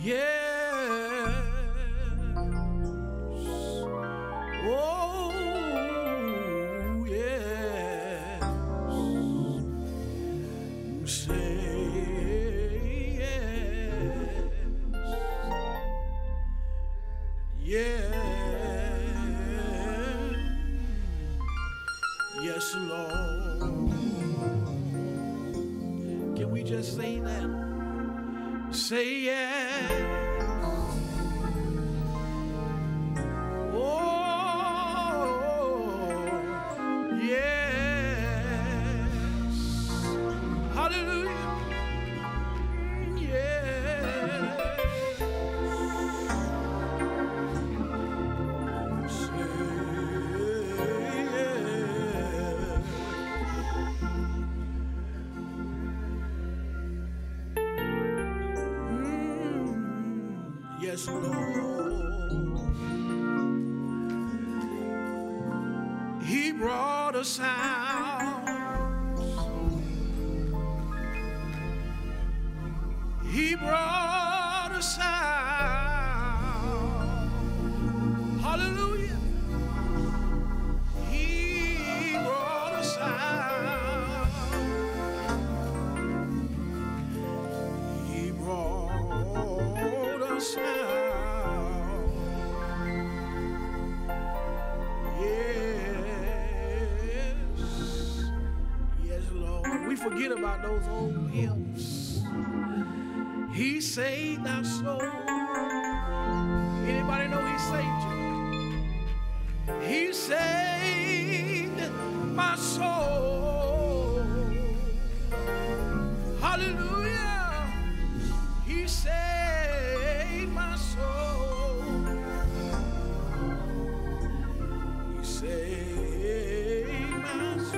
Yes. Oh, yes. Say yes. Yes. Yes, Lord. Can we just say that? Say yes. Oh, yes. Hallelujah. Yes. Say yes. Yes, Lord. He brought us out. He brought us out. Hallelujah. He brought us out. He brought us out. We forget about those old hymns. He saved our soul. Anybody know he saved you? He saved my soul. Hallelujah. He saved my soul. He saved my soul.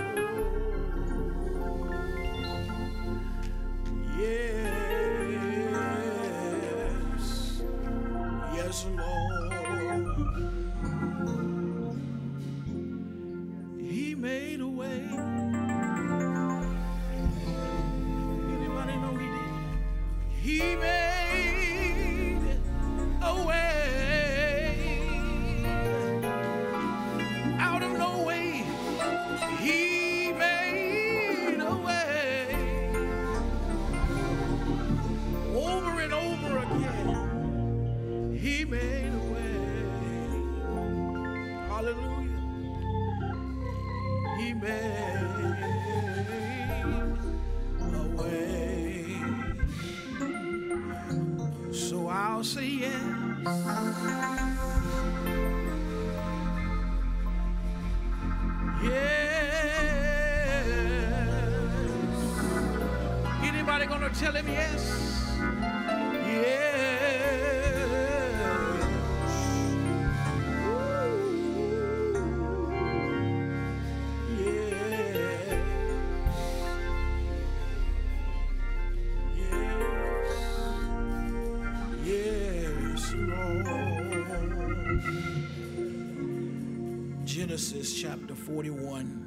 Yes, yes, Lord. He made a way. Anybody know he did? He made a way out of no way. He made a way. Over and over again, he made a way. Hallelujah. He made a way. So I'll say yes. Yes. Anybody gonna tell him yes? Genesis chapter 41.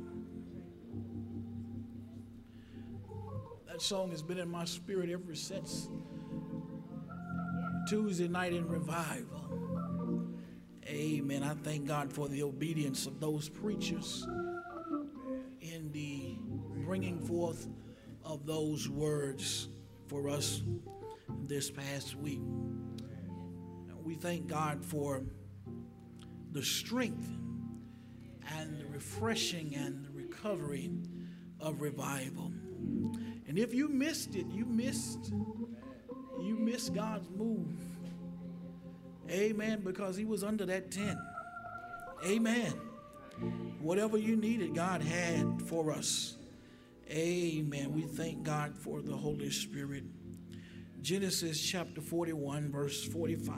That song has been in my spirit ever since Tuesday night in revival. Amen. I thank God for the obedience of those preachers in the bringing forth of those words for us this past week. We thank God for the strength and the refreshing and the recovery of revival. And if you missed it, you missed God's move. Amen. Because he was under that tent. Amen. Whatever you needed, God had for us. Amen. We thank God for the Holy Spirit. Genesis chapter 41, verse 45.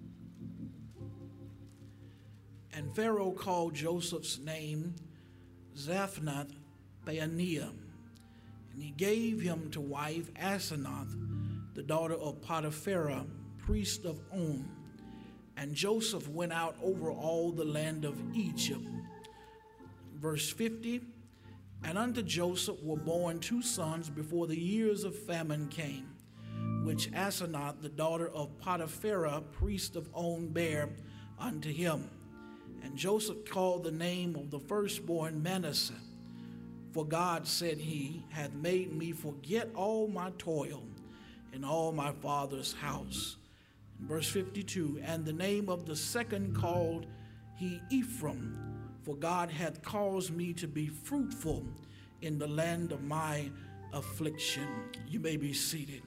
And Pharaoh called Joseph's name Zaphnath Paaneah, and he gave him to wife Asenath, the daughter of Potiphera, priest of On. And Joseph went out over all the land of Egypt. Verse 50, and unto Joseph were born two sons before the years of famine came. which Asenath, the daughter of Potipharah, priest of On, bare unto him. And Joseph called the name of the firstborn Manasseh, for God, said he, hath made me forget all my toil in all my father's house. In verse 52, and the name of the second called he Ephraim, for God hath caused me to be fruitful in the land of my affliction. You may be seated.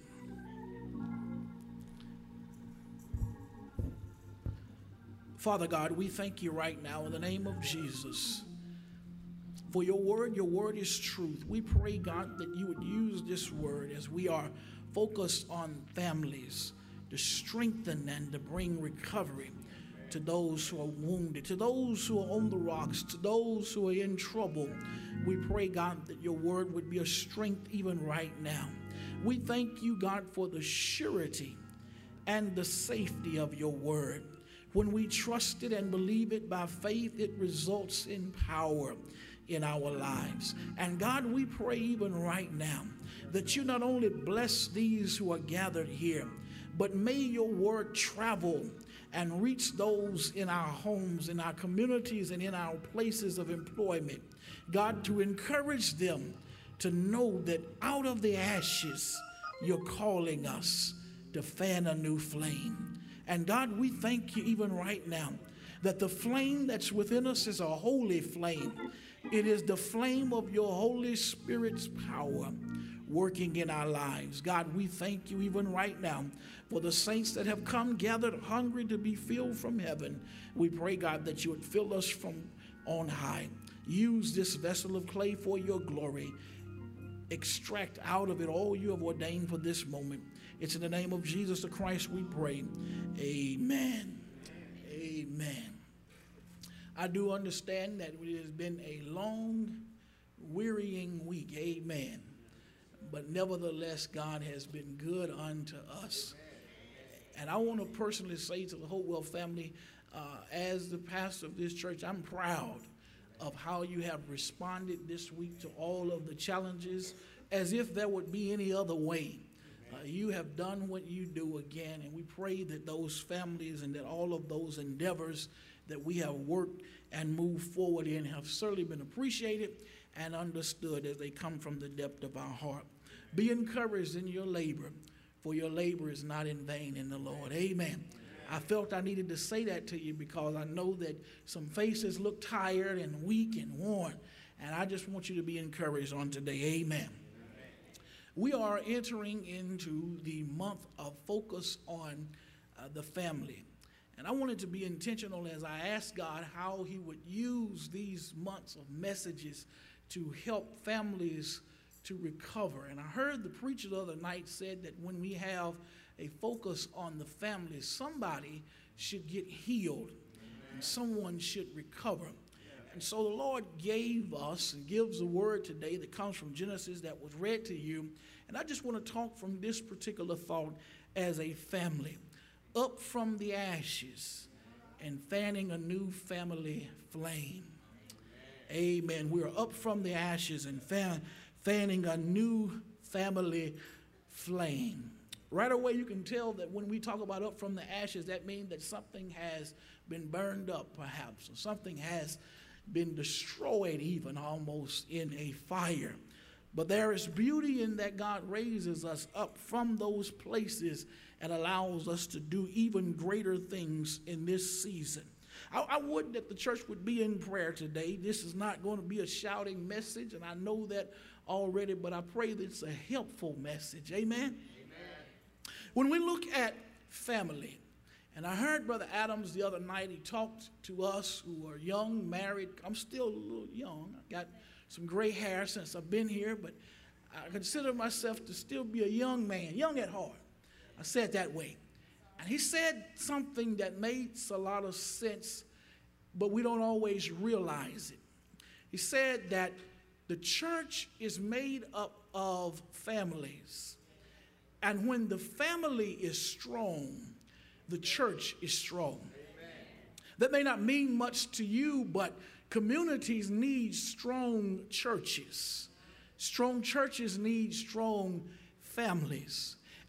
Father God, we thank you right now in the name of Jesus for your word. Your word is truth. We pray, God, that you would use this word as we are focused on families to strengthen and to bring recovery to those who are wounded, to those who are on the rocks, to those who are in trouble. We pray, God, that your word would be a strength even right now. We thank you, God, for the surety and the safety of your word. When we trust it and believe it by faith, it results in power in our lives. And God, we pray even right now that you not only bless these who are gathered here, but may your word travel and reach those in our homes, in our communities, and in our places of employment. God, to encourage them to know that out of the ashes, you're calling us to fan a new flame. And God, we thank you even right now that the flame that's within us is a holy flame. It is the flame of your Holy Spirit's power working in our lives. God, we thank you even right now for the saints that have come gathered hungry to be filled from heaven. We pray, God, that you would fill us from on high. Use this vessel of clay for your glory. Extract out of it all you have ordained for this moment. It's in the name of Jesus the Christ we pray. Amen. Amen. I do understand that it has been a long, wearying week. Amen. But nevertheless, God has been good unto us. And I want to personally say to the Hopewell family, as the pastor of this church, I'm proud of how you have responded this week to all of the challenges, as if there would be any other way. You have done what you do again, and we pray that those families and that all of those endeavors that we have worked and moved forward in have certainly been appreciated and understood as they come from the depth of our heart. Be encouraged in your labor, for your labor is not in vain in the Lord. Amen. I felt I needed to say that to you because I know that some faces look tired and weak and worn, and I just want you to be encouraged on today. Amen. We are entering into the month of focus on the family. And I wanted to be intentional as I asked God how he would use these months of messages to help families to recover. And I heard the preacher the other night said that when we have a focus on the family, somebody should get healed and someone should recover. And so the Lord gave us and gives a word today that comes from Genesis that was read to you. And I just want to talk from this particular thought as a family. Up from the ashes and fanning a new family flame. Amen. We're up from the ashes and fanning a new family flame. Right away you can tell that when we talk about up from the ashes, that means that something has been burned up perhaps, or something has been destroyed even almost in a fire. But there is beauty in that God raises us up from those places and allows us to do even greater things in this season. I would that the church would be in prayer today. This is not going to be a shouting message, and I know that already, but I pray that it's a helpful message. Amen? Amen. When we look at family, and I heard Brother Adams the other night, he talked to us who are young, married. I'm still a little young. I got some gray hair since I've been here, but I consider myself to still be a young man, young at heart. I said it that way. And he said something that makes a lot of sense, but we don't always realize it. He said that the church is made up of families. And when the family is strong, the church is strong. Amen. That may not mean much to you, but communities need strong churches. Strong churches need strong families.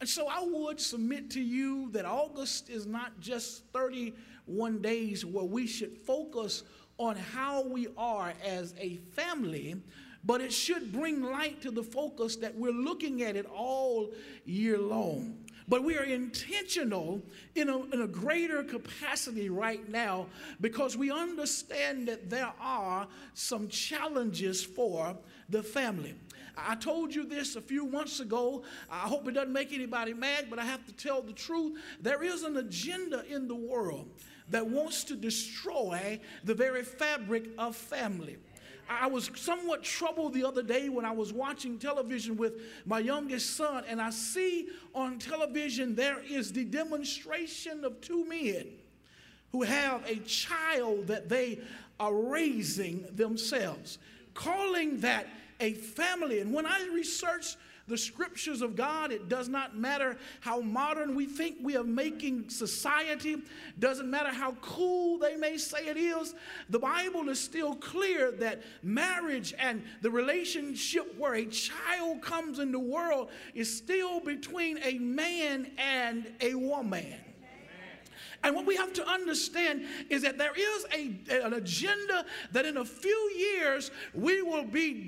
And so I would submit to you that August is not just 31 days where we should focus on how we are as a family, but it should bring light to the focus that we're looking at it all year long. But we are intentional in a greater capacity right now because we understand that there are some challenges for the family. I told you this a few months ago. I hope it doesn't make anybody mad, but I have to tell the truth. There is an agenda in the world that wants to destroy the very fabric of family. I was somewhat troubled the other day when I was watching television with my youngest son, and I see on television there is the demonstration of two men who have a child that they are raising themselves, calling that a family. And when I researched the scriptures of God, it does not matter how modern we think we are making society, doesn't matter how cool they may say it is, the Bible is still clear that marriage and the relationship where a child comes in the world is still between a man and a woman. And what we have to understand is that there is an agenda that in a few years we will be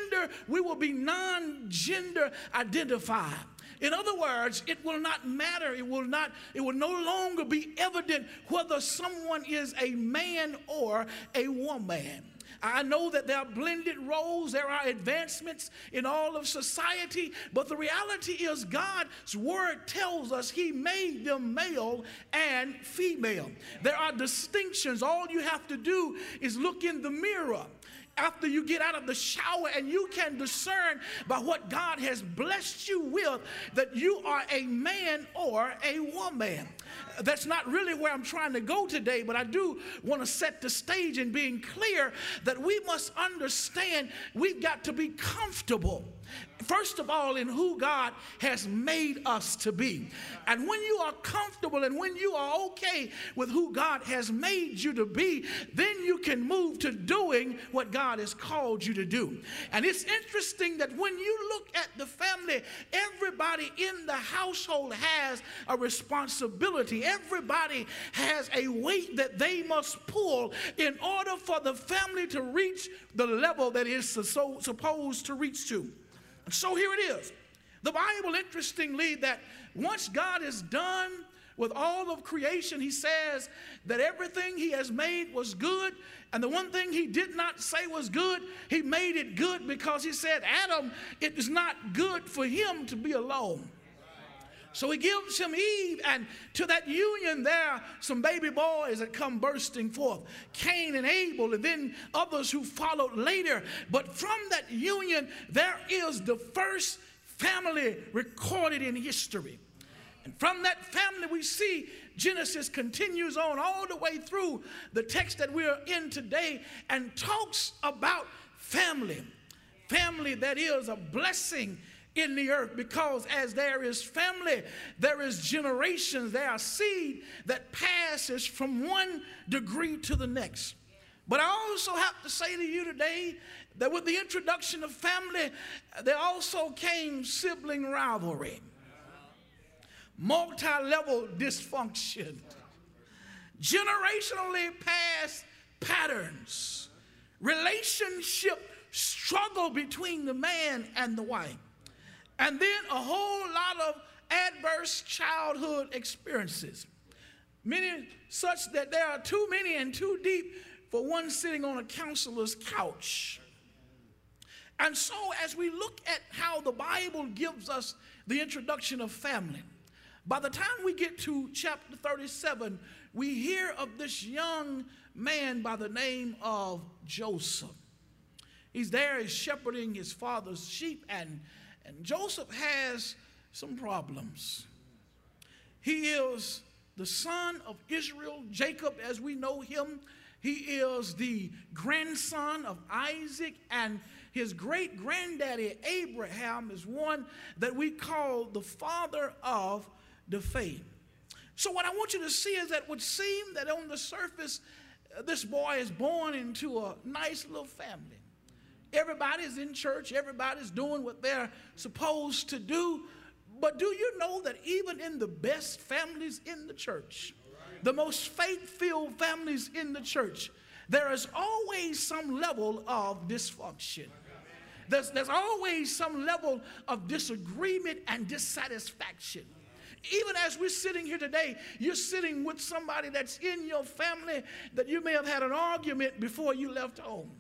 non-gender identified. In other words, it will not matter. It will no longer be evident whether someone is a man or a woman. I know that there are blended roles, there are advancements in all of society, but the reality is God's word tells us he made them male and female. There are distinctions. All you have to do is look in the mirror after you get out of the shower, and you can discern by what God has blessed you with that you are a man or a woman. That's not really where I'm trying to go today, but I do want to set the stage in being clear that we must understand we've got to be comfortable, first of all, in who God has made us to be. And when you are comfortable and when you are okay with who God has made you to be, then you can move to doing what God has called you to do. And it's interesting that when you look at the family, everybody in the household has a responsibility. Everybody has a weight that they must pull in order for the family to reach the level that it's supposed to reach to. So here it is. The Bible, interestingly, that once God is done with all of creation, he says that everything he has made was good. And the one thing he did not say was good, he made it good because he said, Adam, it is not good for him to be alone. So he gives him Eve, and to that union there are some baby boys that come bursting forth, Cain and Abel, and then others who followed later. But from that union, there is the first family recorded in history. And from that family, we see Genesis continues on all the way through the text that we are in today and talks about family. Family that is a blessing in the earth, because as there is family, there is generations, there are seed that passes from one degree to the next. But I also have to say to you today that with the introduction of family, there also came sibling rivalry, multi-level dysfunction, generationally passed patterns, relationship struggle between the man and the wife. And then a whole lot of adverse childhood experiences. Many such that there are too many and too deep for one sitting on a counselor's couch. And so as we look at how the Bible gives us the introduction of family, by the time we get to chapter 37, we hear of this young man by the name of Joseph. He's there, he's shepherding his father's sheep, and Joseph has some problems. He is the son of Israel, Jacob as we know him. He is the grandson of Isaac, and his great-granddaddy Abraham is one that we call the father of the faith. So what I want you to see is that it would seem that on the surface, this boy is born into a nice little family. Everybody's in church. Everybody's doing what they're supposed to do. But do you know that even in the best families in the church, the most faith-filled families in the church, there is always some level of dysfunction. There's always some level of disagreement and dissatisfaction. Even as we're sitting here today, you're sitting with somebody that's in your family that you may have had an argument before you left home.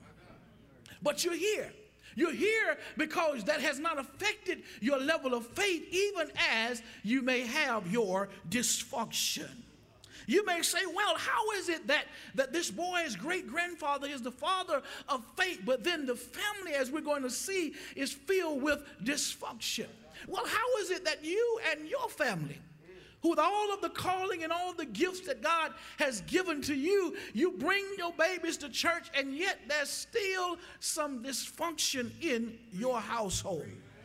But you're here. You're here because that has not affected your level of faith, even as you may have your dysfunction. You may say, well, how is it that this boy's great-grandfather is the father of faith, but then the family, as we're going to see, is filled with dysfunction? Well, how is it that you and your family, who with all of the calling and all the gifts that God has given to you, you bring your babies to church, and yet there's still some dysfunction in your household?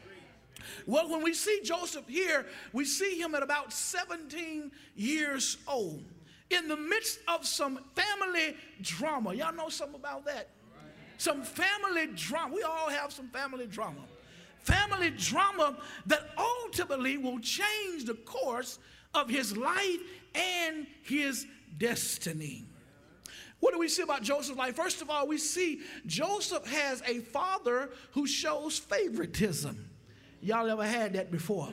Well, when we see Joseph here, we see him at about 17 years old in the midst of some family drama. Y'all know something about that? Some family drama. We all have some family drama. Family drama that ultimately will change the course of his life and his destiny. What do we see about Joseph's life? First of all, we see Joseph has a father who shows favoritism. Y'all ever had that before?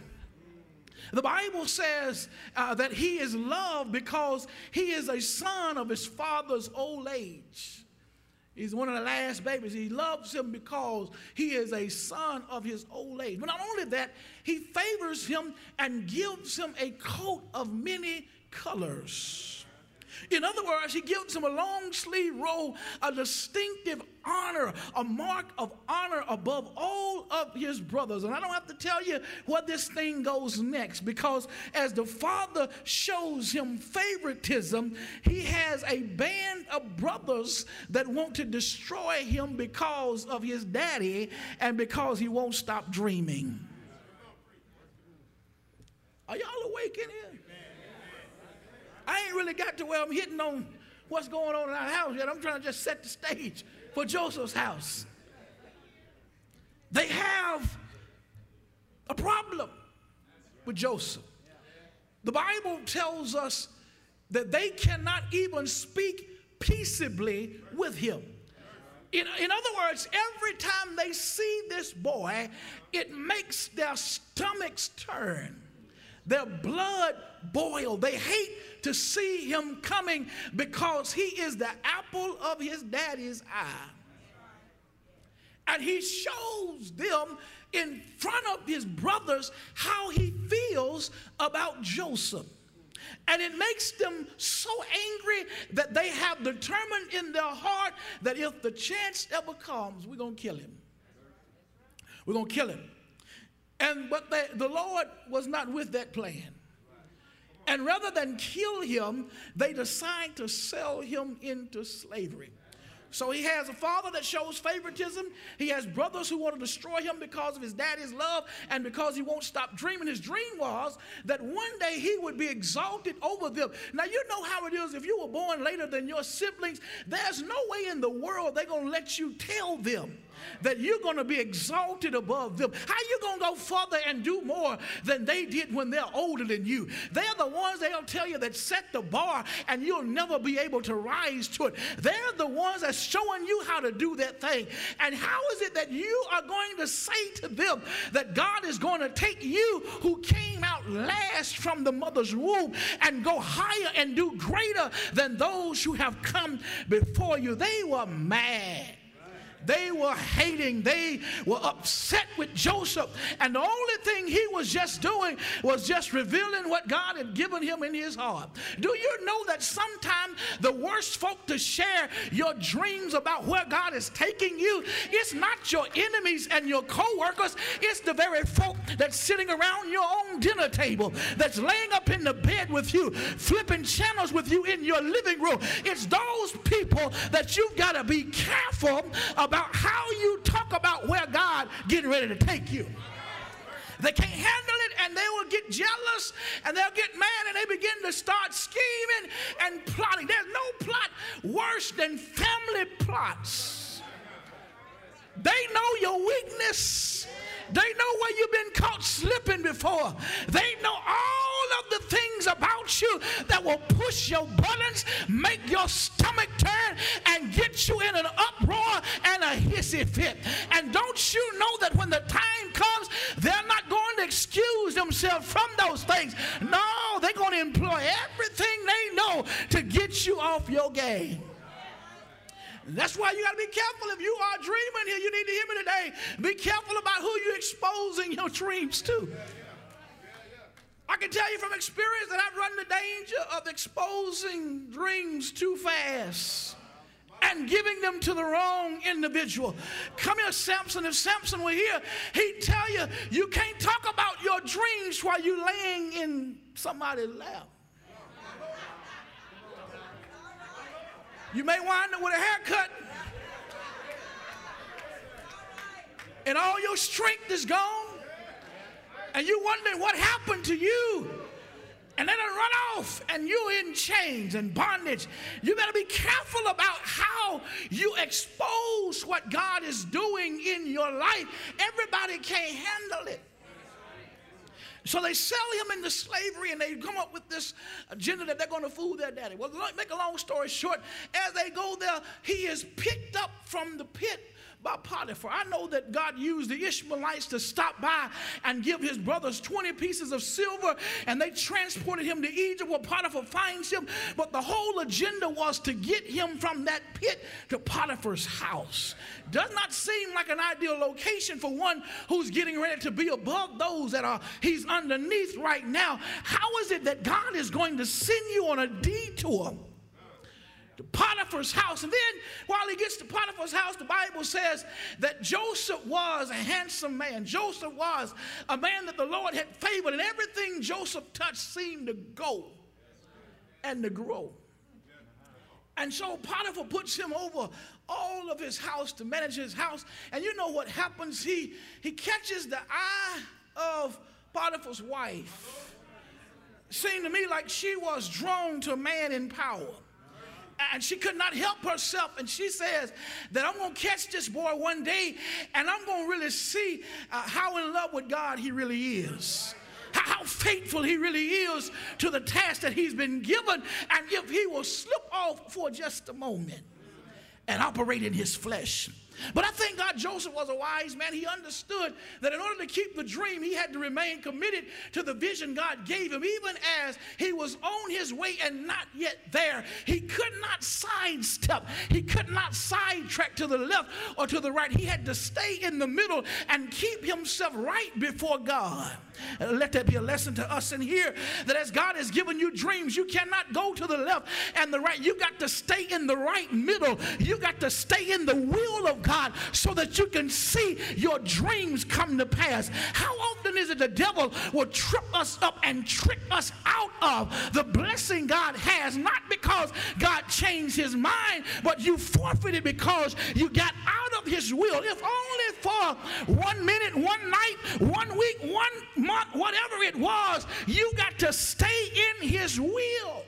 The Bible says that he is loved because he is a son of his father's old age. He's one of the last babies. He loves him because he is a son of his old age. But not only that, he favors him and gives him a coat of many colors. In other words, he gives him a long sleeve robe, a distinctive honor, a mark of honor above all of his brothers. And I don't have to tell you where this thing goes next, because as the father shows him favoritism, he has a band of brothers that want to destroy him because of his daddy and because he won't stop dreaming. Are y'all awake in here? I ain't really got to where I'm hitting on what's going on in our house yet. I'm trying to just set the stage for Joseph's house. They have a problem with Joseph. The Bible tells us that they cannot even speak peaceably with him. In other words, every time they see this boy, it makes their stomachs turn. Their blood boil. They hate to see him coming because he is the apple of his daddy's eye. And he shows them in front of his brothers how he feels about Joseph. And it makes them so angry that they have determined in their heart that if the chance ever comes, we're going to kill him. We're going to kill him. But the Lord was not with that plan. And rather than kill him, they decide to sell him into slavery. So he has a father that shows favoritism. He has brothers who want to destroy him because of his daddy's love and because he won't stop dreaming. His dream was that one day he would be exalted over them. Now, you know how it is. If you were born later than your siblings, there's no way in the world they're going to let you tell them that you're going to be exalted above them. How you going to go further and do more than they did when they're older than you? They're the ones they'll tell you that set the bar and you'll never be able to rise to it. They're the ones that's showing you how to do that thing. And how is it that you are going to say to them that God is going to take you who came out last from the mother's womb and go higher and do greater than those who have come before you? They were mad. They were hating. They were upset with Joseph. And the only thing he was just doing was just revealing what God had given him in his heart. Do you know that sometimes the worst folk to share your dreams about where God is taking you, it's not your enemies and your co-workers. It's the very folk that's sitting around your own dinner table, that's laying up in the bed with you, flipping channels with you in your living room. It's those people that you've got to be careful about how you talk about where God getting ready to take you. They can't handle it, and they will get jealous, and they'll get mad, and they begin to start scheming and plotting. There's no plot worse than family plots. They know your weakness, tricks. They know where you've been caught slipping before. They know all of the things about you that will push your buttons, make your stomach turn, and get you in an uproar and a hissy fit. And don't you know that when the time comes, they're not going to excuse themselves from those things. No, they're going to employ everything they know to get you off your game. That's why you got to be careful. If you are dreaming here, you need to hear me today. Be careful about who you're exposing your dreams to. I can tell you from experience that I've run the danger of exposing dreams too fast and giving them to the wrong individual. Come here, Samson. If Samson were here, he'd tell you, you can't talk about your dreams while you're laying in somebody's lap. You may wind up with a haircut and all your strength is gone, and you wondering what happened to you, and then it run off and you're in chains and bondage. You better be careful about how you expose what God is doing in your life. Everybody can't handle it. So they sell him into slavery, and they come up with this agenda that they're going to fool their daddy. Well, make a long story short, as they go there, he is picked up from the pit by Potiphar. I know that God used the Ishmaelites to stop by and give his brothers 20 pieces of silver, and they transported him to Egypt where Potiphar finds him. But the whole agenda was to get him from that pit to Potiphar's house. Does not seem like an ideal location for one who's getting ready to be above those that he's underneath right now. How is it that God is going to send you on a detour to Potiphar's house? And then while he gets to Potiphar's house, the Bible says that Joseph was a handsome man. Joseph was a man that the Lord had favored, and everything Joseph touched seemed to go and to grow. And so Potiphar puts him over all of his house to manage his house. And you know what happens? He catches the eye of Potiphar's wife. It seemed to me like she was drawn to a man in power. And she could not help herself. And she says that I'm going to catch this boy one day, and I'm going to really see how in love with God he really is. How faithful he really is to the task that he's been given. And if he will slip off for just a moment and operate in his flesh. But I thank God Joseph was a wise man. He understood that in order to keep the dream, he had to remain committed to the vision God gave him. Even as he was on his way and not yet there, he could not sidestep. He could not sidetrack to the left or to the right. He had to stay in the middle and keep himself right before God. Let that be a lesson to us in here, that as God has given you dreams, you cannot go to the left and the right. You got to stay in the right middle. You got to stay in the will of God so that you can see your dreams come to pass. How often is it the devil will trip us up and trick us out of the blessing God has, not because God changed his mind, but you forfeited because you got out of his will. If only for 1 minute, 1 night, 1 week, 1 month, whatever it was, you got to stay in his will.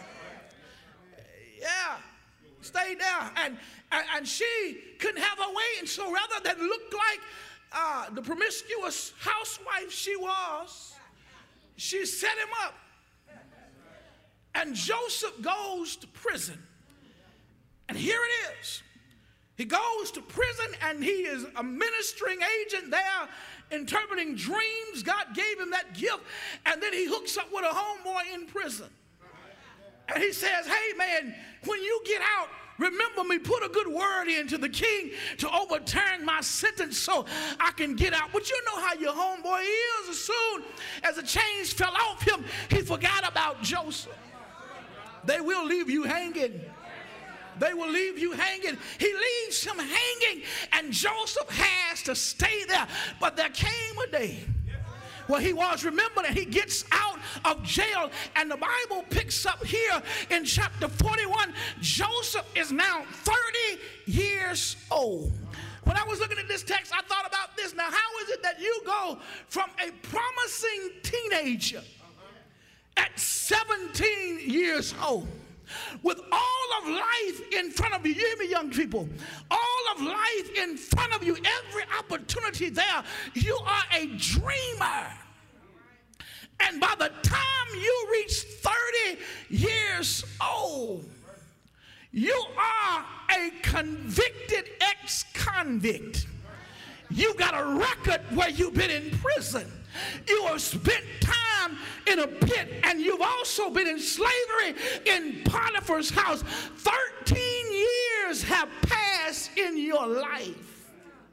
Yeah, stay there. And she couldn't have her way, and so rather than look like the promiscuous housewife she was, she set him up. And Joseph goes to prison. And here it is. He goes to prison, and he is a ministering agent there, interpreting dreams. God gave him that gift. And then he hooks up with a homeboy in prison. And he says, hey, man, when you get out, remember me, put a good word into the king to overturn my sentence so I can get out. But you know how your homeboy is. As soon as the chains fell off him, he forgot about Joseph. They will leave you hanging. They will leave you hanging. He leaves him hanging, and Joseph has to stay there. But there came a day where he was remembered, and he gets out of jail. And the Bible picks up here in chapter 41. Joseph is now 30 years old. When I was looking at this text, I thought about this. Now, how is it that you go from a promising teenager at 17 years old, with all of life in front of you? You hear me, young people? All of life in front of you, every opportunity there, you are a dreamer. And by the time you reach 30 years old, you are a convicted ex-convict. You got a record where you've been in prison. You have spent time in a pit, and you've also been in slavery in Potiphar's house. 13 years have passed in your life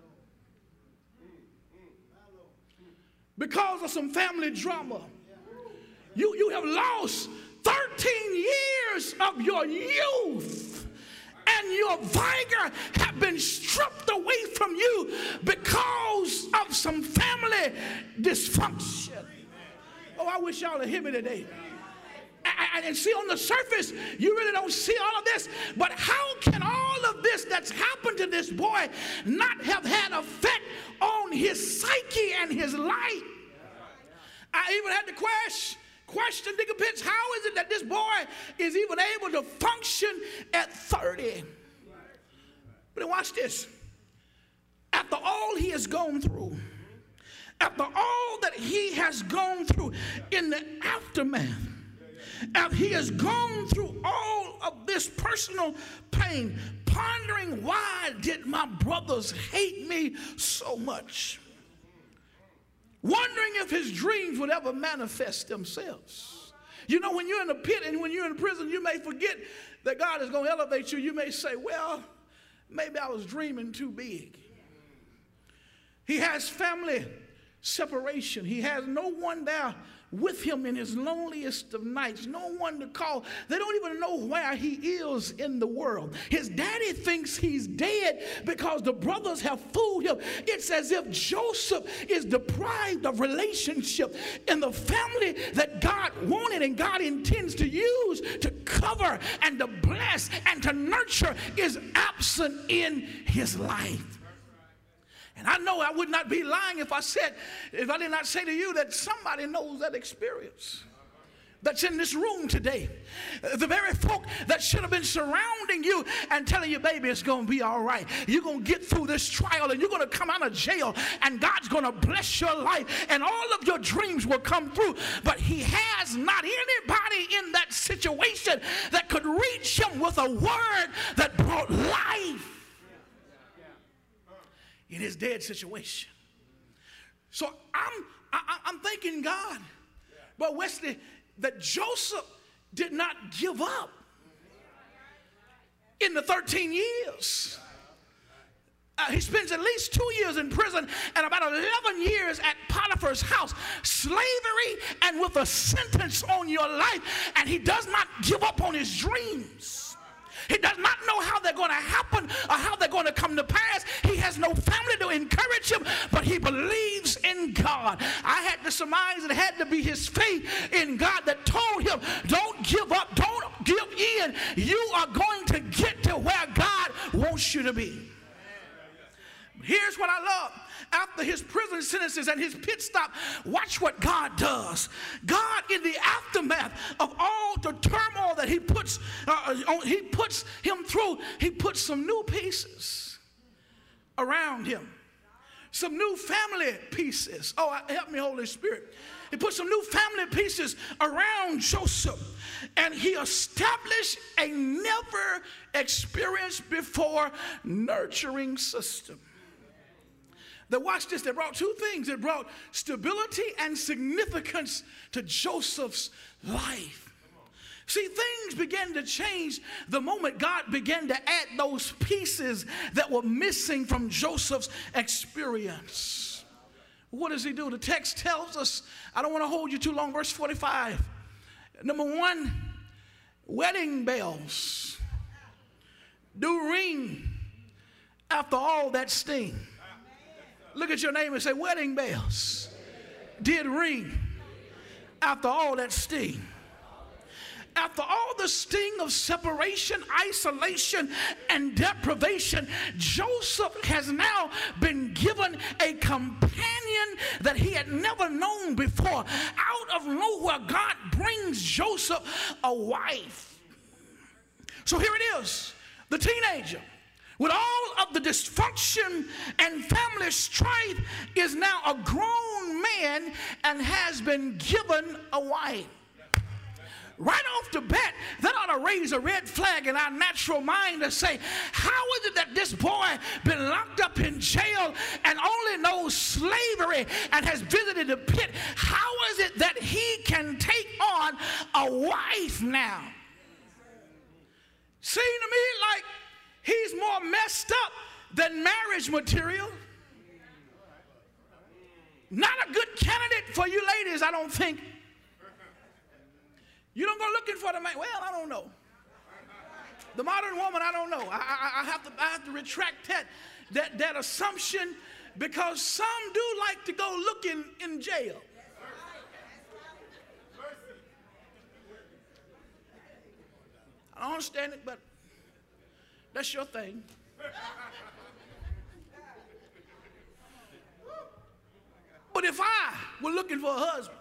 because of some family drama. You have lost 13 years of your youth, and your vigor have been stripped away from you because of some family dysfunction. Oh, I wish y'all would hear me today. And see, on the surface, you really don't see all of this. But how can all of this that's happened to this boy not have had effect on his psyche and his life? I even had to question Digger Pitts, how is it that this boy is even able to function at 30? But then watch this. After all he has gone through, after all that he has gone through in the aftermath, after he has gone through all of this personal pain, pondering, why did my brothers hate me so much? Wondering if his dreams would ever manifest themselves. You know, when you're in a pit and when you're in prison, you may forget that God is going to elevate you. You may say, well, maybe I was dreaming too big. He has family separation. He has no one there with him in his loneliest of nights, no one to call. They don't even know where he is in the world. His daddy thinks he's dead because the brothers have fooled him. It's as if Joseph is deprived of relationship, and the family that God wanted and God intends to use to cover and to bless and to nurture is absent in his life. And I know I would not be lying if I did not say to you that somebody knows that experience that's in this room today. The very folk that should have been surrounding you and telling you, baby, it's going to be all right. You're going to get through this trial and you're going to come out of jail and God's going to bless your life and all of your dreams will come through. But he has not anybody in that situation that could reach him with a word that brought life in his dead situation. So I'm thanking God, but Wesley, that Joseph did not give up in the 13 years. He spends at least 2 years in prison and about 11 years at Potiphar's house. Slavery and with a sentence on your life, and he does not give up on his dreams. He does not know how they're going to happen or how they're going to come to pass. He has no family to encourage him, but he believes in God. I had to surmise it had to be his faith in God that told him, don't give up, don't give in. You are going to get to where God wants you to be. Here's what I love. After his prison sentences and his pit stop, watch what God does. God, in the aftermath of all the turmoil that he puts him through, he puts some new pieces around him. Some new family pieces. Oh, help me, Holy Spirit. He put some new family pieces around Joseph, and he established a never experienced before nurturing system. That, watch this, they brought two things. It brought stability and significance to Joseph's life. See, things began to change the moment God began to add those pieces that were missing from Joseph's experience. What does he do? The text tells us, I don't want to hold you too long, verse 45. Number one, wedding bells do ring after all that sting. Look at your neighbor and say, wedding bells did ring after all that sting. After all the sting of separation, isolation, and deprivation, Joseph has now been given a companion that he had never known before. Out of nowhere, God brings Joseph a wife. So here it is, the teenager with all of the dysfunction and family strife, is now a grown man and has been given a wife. Right off the bat, that ought to raise a red flag in our natural mind to say, how is it that this boy been locked up in jail and only knows slavery and has visited the pit? How is it that he can take on a wife now? Seems to me like he's more messed up than marriage material. Not a good candidate for you ladies, I don't think. You don't go looking for the man. Well, I don't know. The modern woman, I don't know. I have to retract that assumption, because some do like to go looking in jail. I don't understand it, but that's your thing. But if I were looking for a husband,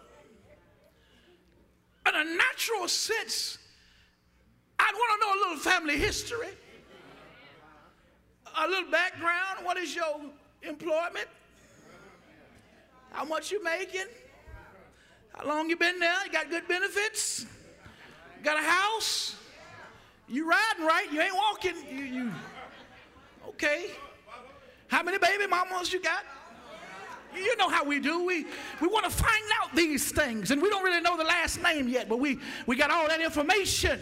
in a natural sense, I'd want to know a little family history, a little background. What is your employment? How much you making? How long you been there? You got good benefits? Got a house? You riding right? You ain't walking? You okay? How many baby mamas you got? You know how we do. We want to find out these things, and we don't really know the last name yet, but we got all that information.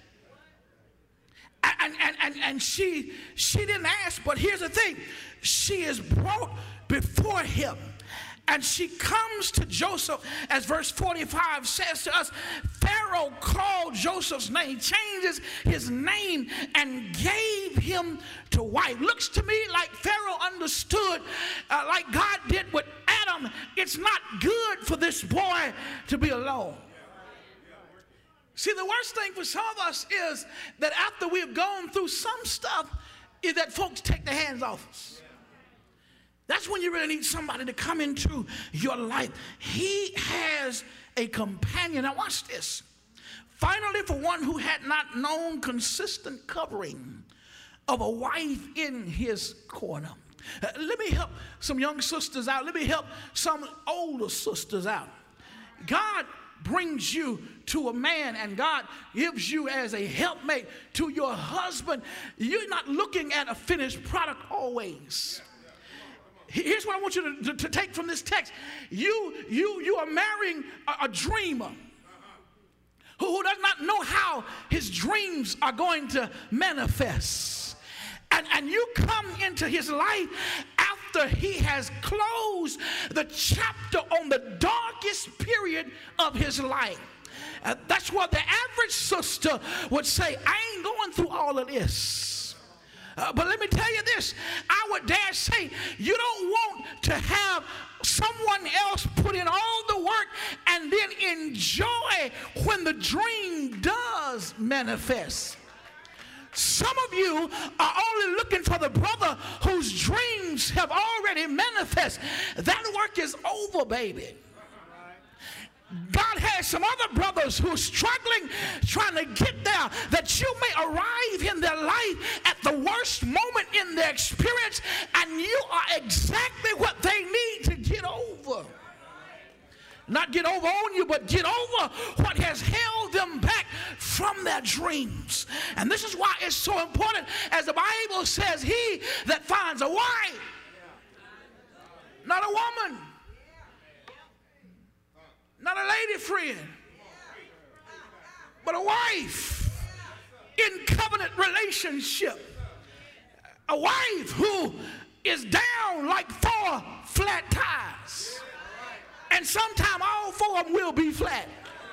And she didn't ask, but here's the thing. She is brought before him, and she comes to Joseph, as verse 45 says to us. Pharaoh called Joseph's name, changes his name, and gave him to wife. Looks to me like Pharaoh understood, like God did with Adam, it's not good for this boy to be alone. See, the worst thing for some of us is that after we've gone through some stuff, is that folks take their hands off us. That's when you really need somebody to come into your life. He has a companion. Now watch this. Finally, for one who had not known consistent covering of a wife in his corner. Let me help some young sisters out. Let me help some older sisters out. God brings you to a man, and God gives you as a helpmate to your husband. You're not looking at a finished product always. Here's what I want you to take from this text. You are marrying a dreamer who does not know how his dreams are going to manifest. And you come into his life after he has closed the chapter on the darkest period of his life. That's what the average sister would say, I ain't going through all of this. But let me tell you this, I would dare say you don't want to have someone else put in all the work and then enjoy when the dream does manifest. Some of you are only looking for the brother whose dreams have already manifested. That work is over, baby. God has some other brothers who are struggling, trying to get there, that you may arrive in their life at the worst moment in their experience, and you are exactly what they need to get over. Not get over on you, but get over what has held them back from their dreams. And this is why it's so important, as the Bible says, he that finds a wife, not a woman, not a lady friend, but a wife in covenant relationship. A wife who is down like 4 flat tires. And sometime all 4 of them will be flat.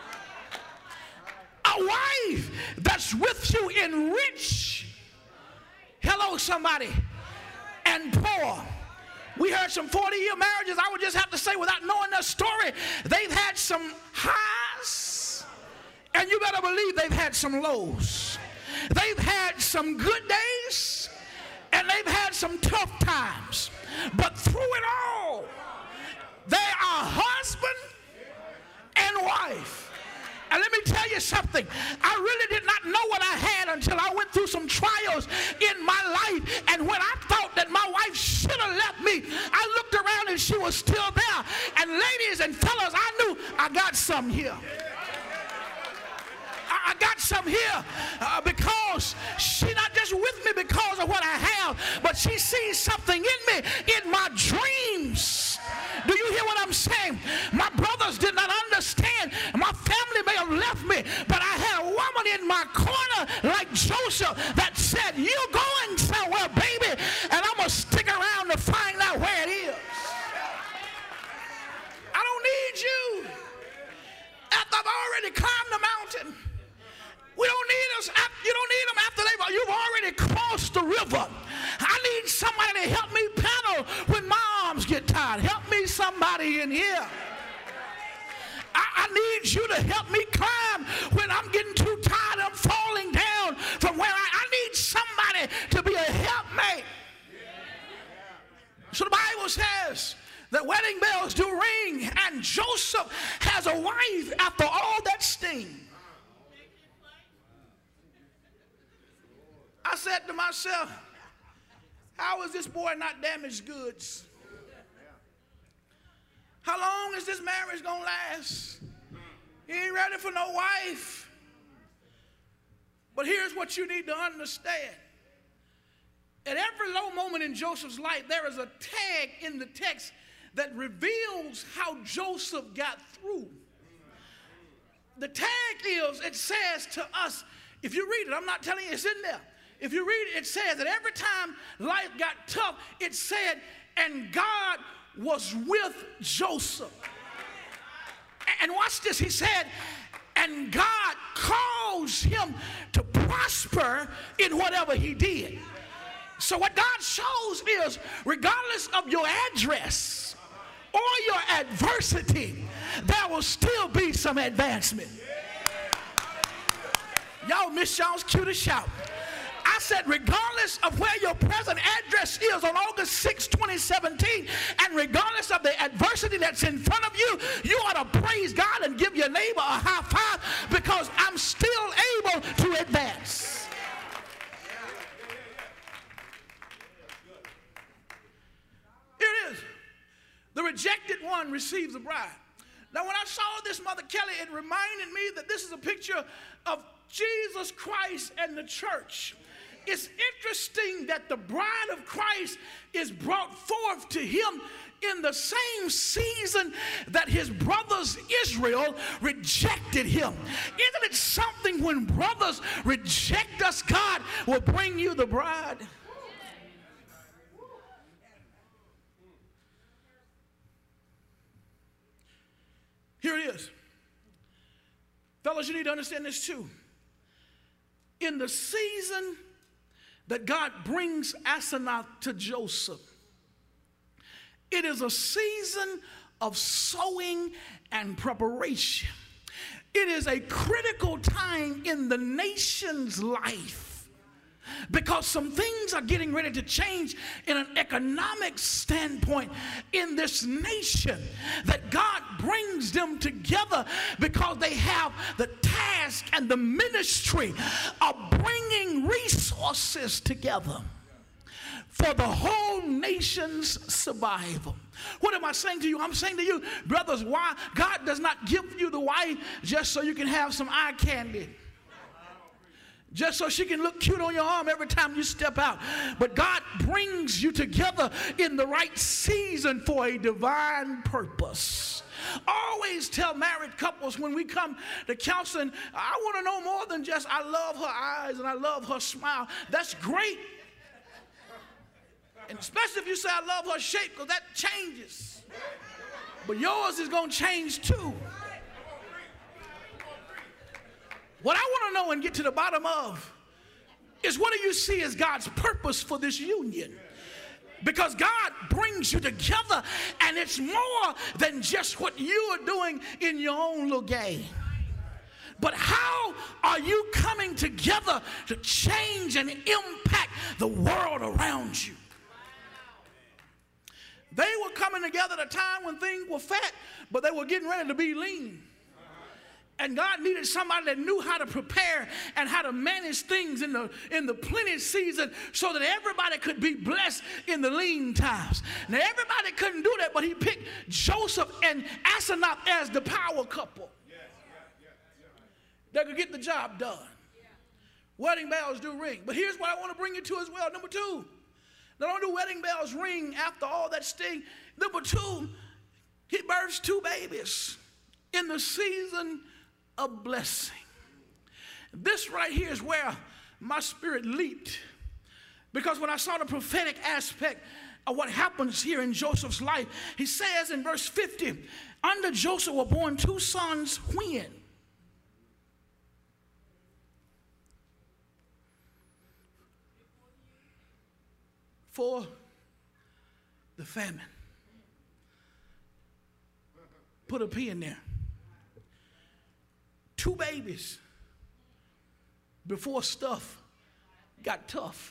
A wife that's with you in rich, hello somebody, and poor. We heard some 40-year marriages. I would just have to say, without knowing their story, they've had some highs, and you better believe they've had some lows. They've had some good days, and they've had some tough times. But through it all, they are husband and wife. And let me tell you something. I really did not know what I had until I went through some trials in my life. left me, I looked around and she was still there. And ladies and fellas, I knew I got something here. I got something here because she's not just with me because of what I have, but she sees something in me, in my dreams. Do you hear what I'm saying? My brothers did not understand. My family may have left me, but I had a woman in my corner like Joseph that said, you're going somewhere, baby, and I'm going to stick around to find out where it is. I don't need you after I've already climbed the mountain. We don't need us. You don't need them after you've already crossed the river. I need somebody to help me paddle when my arms get tired. Help me, somebody in here. I need you to help me climb when I'm getting too tired. I'm falling down from where I need somebody to be a helpmate. So the Bible says that wedding bells do ring, and Joseph has a wife after all that sting. I said to myself, how is this boy not damaged goods? How long is this marriage going to last? He ain't ready for no wife. But here's what you need to understand. At every low moment in Joseph's life, there is a tag in the text that reveals how Joseph got through. The tag is, it says to us, if you read it, I'm not telling you, it's in there. If you read it, it says that every time life got tough, it said, and God was with Joseph. And watch this, he said, and God caused him to prosper in whatever he did. So what God shows is, regardless of your address or your adversity, there will still be some advancement. Y'all miss y'all's cue to shout. I said, regardless of where your present address is on August 6, 2017, and regardless of the adversity that's in front of you, you ought to praise God and give your neighbor a high five, because I'm still able to advance. Here it is. The rejected one receives a bride. Now, when I saw this, Mother Kelly, it reminded me that this is a picture of Jesus Christ and the church. It's interesting that the bride of Christ is brought forth to him in the same season that his brothers Israel rejected him. Isn't it something when brothers reject us, God will bring you the bride? Here it is. Fellas, you need to understand this too. In the season that God brings Asenath to Joseph, it is a season of sowing and preparation. It is a critical time in the nation's life, because some things are getting ready to change in an economic standpoint in this nation, that God brings them together because they have the task and the ministry of bringing resources together for the whole nation's survival. What am I saying to you? I'm saying to you, brothers, why God does not give you the wife just so you can have some eye candy, just so she can look cute on your arm every time you step out. But God brings you together in the right season for a divine purpose. I always tell married couples when we come to counseling, I want to know more than just I love her eyes and I love her smile. That's great. And especially if you say I love her shape, because that changes. But yours is going to change too. What I want to know and get to the bottom of is, what do you see as God's purpose for this union? Because God brings you together, and it's more than just what you are doing in your own little game. But how are you coming together to change and impact the world around you? They were coming together at a time when things were fat, but they were getting ready to be lean. And God needed somebody that knew how to prepare and how to manage things in the plenty season so that everybody could be blessed in the lean times. Now, everybody couldn't do that, but he picked Joseph and Asenath as the power couple that could get the job done. Wedding bells do ring. But here's what I want to bring you to as well. Number two, not only do wedding bells ring after all that sting, number two, he births two babies in the season of blessing. This right here is where my spirit leaped, because when I saw the prophetic aspect of what happens here in Joseph's life, he says in verse 50, under Joseph were born two sons when? For the famine. Put a P in there. Two babies before stuff got tough.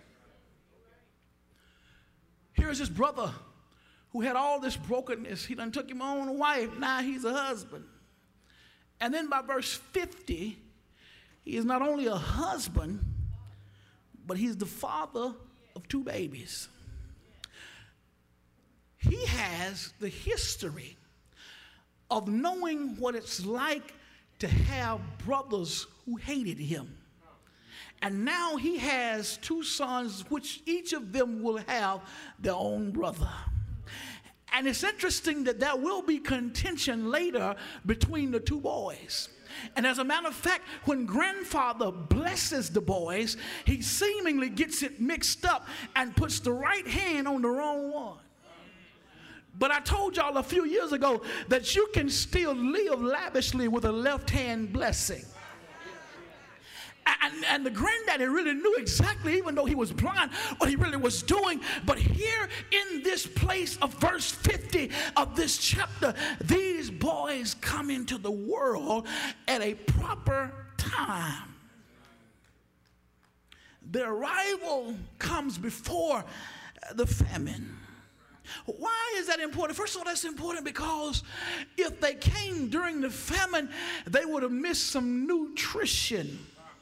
Here's his brother who had all this brokenness. He done took him on a wife. Now he's a husband. And then by verse 50, he is not only a husband, but he's the father of two babies. He has the history of knowing what it's like to have brothers who hated him. And now he has two sons, which each of them will have their own brother. And it's interesting that there will be contention later between the two boys. And as a matter of fact, when grandfather blesses the boys, he seemingly gets it mixed up and puts the right hand on the wrong one. But I told y'all a few years ago that you can still live lavishly with a left hand blessing. And the granddaddy really knew exactly, even though he was blind, what he really was doing. But here in this place of verse 50 of this chapter, these boys come into the world at a proper time. Their arrival comes before the famine. Why is that important? First of all, that's important because if they came during the famine, they would have missed some nutrition.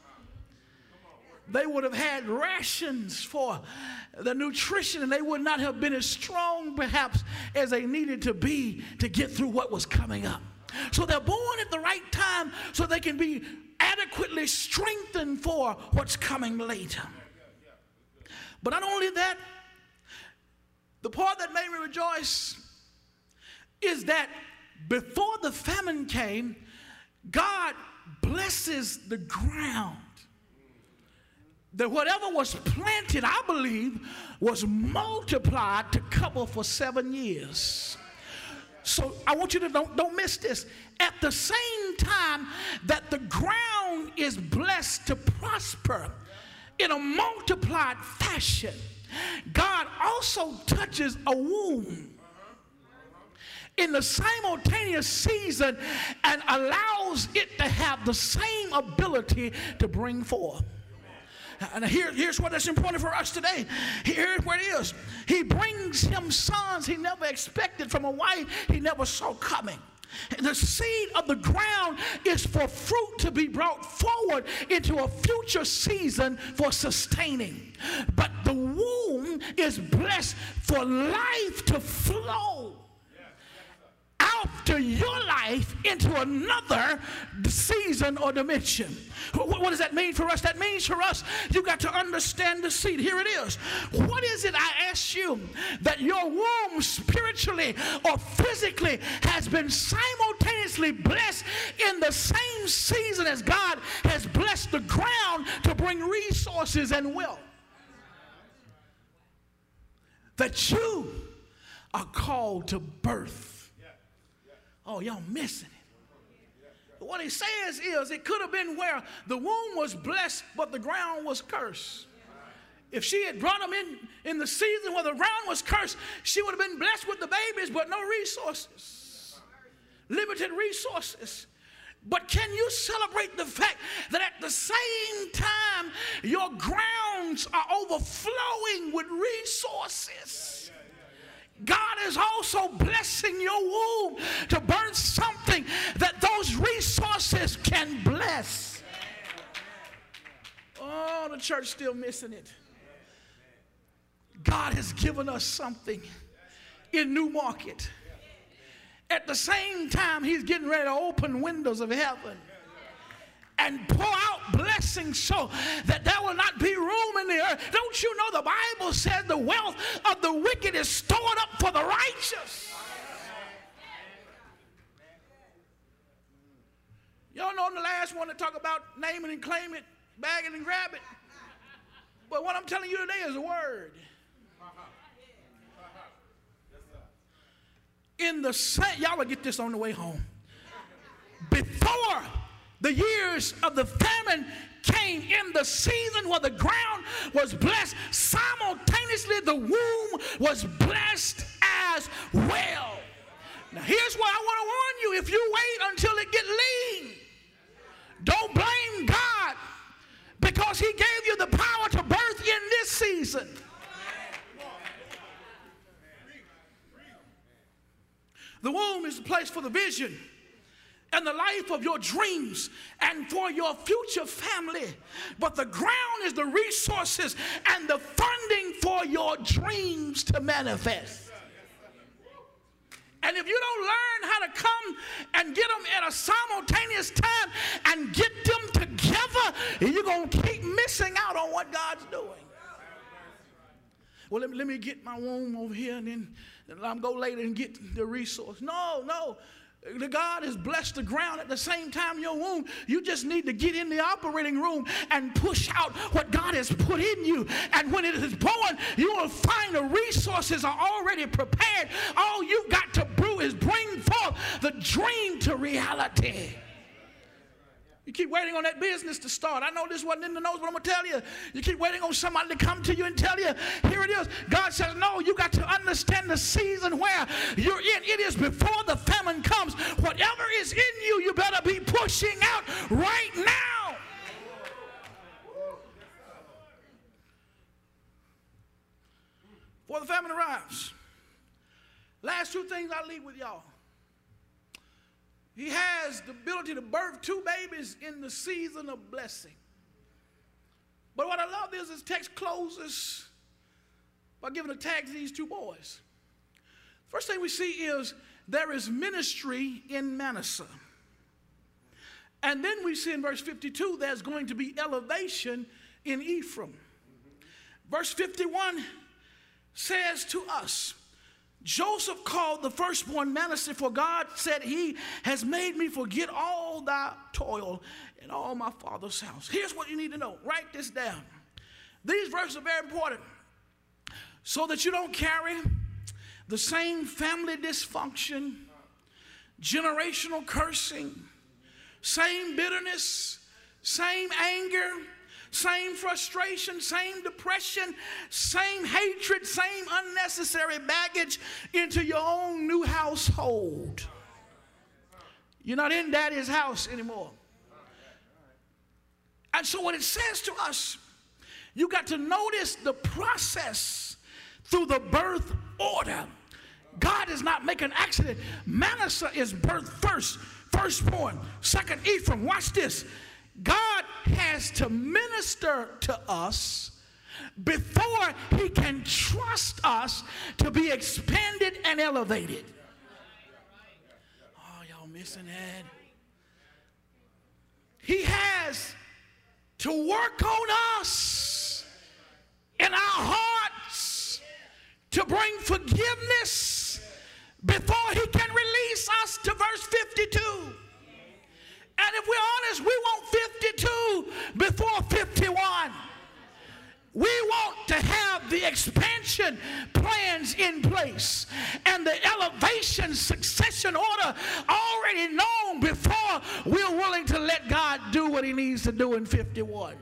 They would have had rations for the nutrition, and they would not have been as strong, perhaps, as they needed to be to get through what was coming up. So they're born at the right time so they can be adequately strengthened for what's coming later. But not only that, the part that made me rejoice is that before the famine came, God blesses the ground. That whatever was planted, I believe, was multiplied to cover for 7 years. So I want you to don't miss this. At the same time that the ground is blessed to prosper in a multiplied fashion, God also touches a womb in the simultaneous season and allows it to have the same ability to bring forth. And here's what is important for us today. Here's what it is. He brings him sons he never expected from a wife he never saw coming. The seed of the ground is for fruit to be brought forward into a future season for sustaining. But the womb is blessed for life to flow out to your life into another season or dimension. What does that mean for us? That means for us, you got to understand the seed. Here it is. What is it, I ask you, that your womb spiritually or physically has been simultaneously blessed in the same season as God has blessed the ground to bring resources and wealth? That you are called to birth. Oh, y'all missing it. What he says is it could have been where the womb was blessed, but the ground was cursed. If she had brought them in the season where the ground was cursed, she would have been blessed with the babies, but no resources. Limited resources. But can you celebrate the fact that at the same time, your grounds are overflowing with resources? God is also blessing your womb to birth something that those resources can bless. Oh, the church still missing it. God has given us something in New Market. At the same time, he's getting ready to open windows of heaven and pour out blessings so that there will not be room in the earth. Don't you know the Bible says the wealth of the wicked is stored up for the righteous? Y'all know I'm the last one to talk about name it and claim it, bag it and grab it. But what I'm telling you today is a word. In the same, y'all will get this on the way home. Before the years of the famine came, in the season where the ground was blessed, simultaneously the womb was blessed as well. Now here's what I want to warn you. If you wait until it gets lean, don't blame God, because he gave you the power to birth in this season. The womb is the place for the vision and the life of your dreams and for your future family. But the ground is the resources and the funding for your dreams to manifest. And if you don't learn how to come and get them at a simultaneous time and get them together, you're going to keep missing out on what God's doing. Well, let me get my womb over here and then I'm go later and get the resource. No. The God has blessed the ground at the same time your womb. You just need to get in the operating room and push out what God has put in you. And when it is born, you will find the resources are already prepared. All you got to do is bring forth the dream to reality. You keep waiting on that business to start. I know this wasn't in the notes, but I'm going to tell you. You keep waiting on somebody to come to you and tell you, here it is. God says, no, you got to understand the season where you're in. It is before the famine comes. Whatever is in you, you better be pushing out right now. Before the famine arrives. Last two things I'll leave with y'all. He has the ability to birth two babies in the season of blessing. But what I love is this text closes by giving a tag to these two boys. First thing we see is there is ministry in Manasseh. And then we see in verse 52 there's going to be elevation in Ephraim. Verse 51 says to us, Joseph called the firstborn Manasseh, for God said, he has made me forget all thy toil and all my father's house. Here's what you need to know. Write this down. These verses are very important so that you don't carry the same family dysfunction, generational cursing, same bitterness, same anger, same frustration, same depression, same hatred, same unnecessary baggage into your own new household. You're not in daddy's house anymore. And so what it says to us, you got to notice the process through the birth order. God is not making an accident. Manasseh is birthed first, firstborn. Second, Ephraim. Watch this. God has to minister to us before he can trust us to be expanded and elevated. Oh, y'all missing that? He has to work on us in our hearts to bring forgiveness before he can release us to verse 52. And if we're honest, we want 52 before 51. We want to have the expansion plans in place and the elevation succession order already known before we're willing to let God do what he needs to do in 51.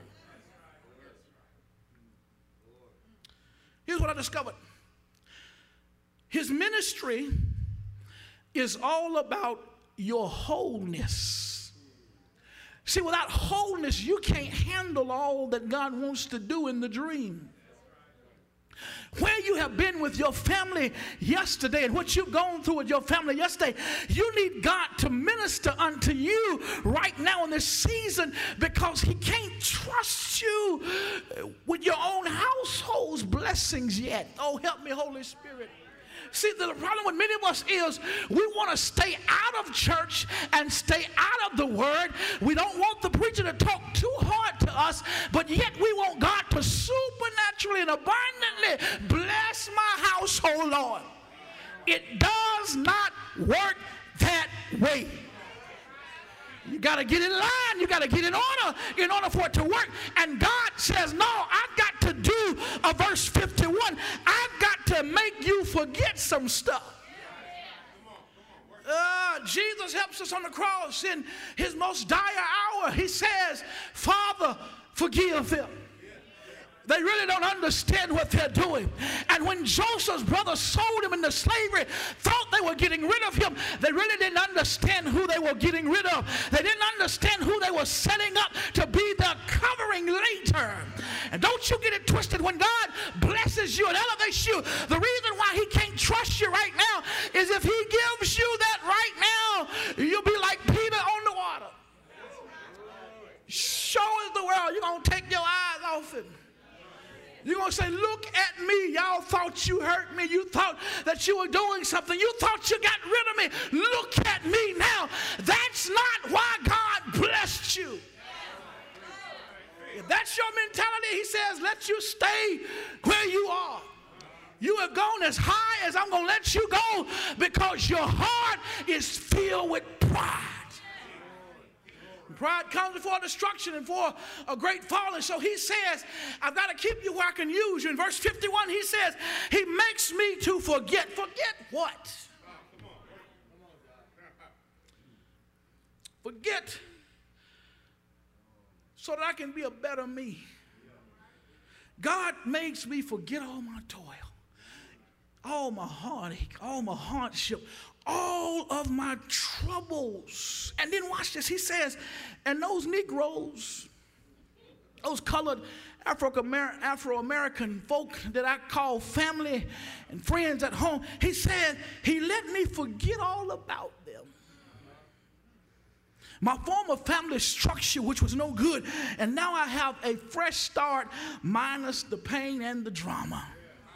Here's what I discovered. His ministry is all about your wholeness. See, without wholeness, you can't handle all that God wants to do in the dream. Where you have been with your family yesterday and what you've gone through with your family yesterday, you need God to minister unto you right now in this season, because he can't trust you with your own household's blessings yet. Oh, help me, Holy Spirit. See, the problem with many of us is we want to stay out of church and stay out of the word. We don't want the preacher to talk too hard to us, but yet we want God to supernaturally and abundantly bless my household, Lord. It does not work that way. You got to get in line. You got to get in order for it to work. And God says, no, I've got to do a verse 51. I've got to make you forget some stuff. Jesus helps us on the cross in his most dire hour. He says, Father, forgive them. They really don't understand what they're doing. And when Joseph's brothers sold him into slavery, thought they were getting rid of him, they really didn't understand who they were getting rid of. They didn't understand who they were setting up to be their covering later. And don't you get it twisted. When God blesses you and elevates you, the reason why he can't trust you right now is if he gives you that right now, you'll be like Peter on the water. Show us the world. You're going to take your eyes off him. You're going to say, look at me. Y'all thought you hurt me. You thought that you were doing something. You thought you got rid of me. Look at me now. That's not why God blessed you. If that's your mentality, he says, let you stay where you are. You have gone as high as I'm going to let you go, because your heart is filled with pride. Pride comes before destruction and for a great fall. And so he says, I've got to keep you where I can use you. In verse 51, he says, he makes me to forget. Forget what? Forget so that I can be a better me. God makes me forget all my toil, all my heartache, all my hardship, all of my troubles. And then watch this. He says, and those Negroes, those colored Afro-American folk that I call family and friends at home, he said, he let me forget all about them. My former family structure, which was no good, and now I have a fresh start minus the pain and the drama.